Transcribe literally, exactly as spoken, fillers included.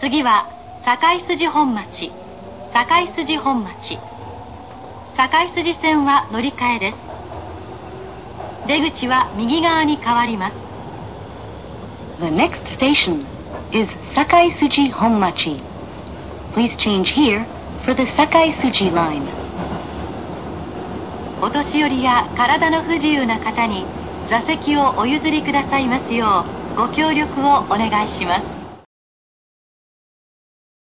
次は堺筋本町、堺筋本町。堺筋線は乗り換えです。出口は右側に変わります。 The next station is Sakai-Suji Honmachi. Please change here for the Sakai-Suji line. お年寄りや体の不自由な方に座席をお譲りくださいますようご協力をお願いします。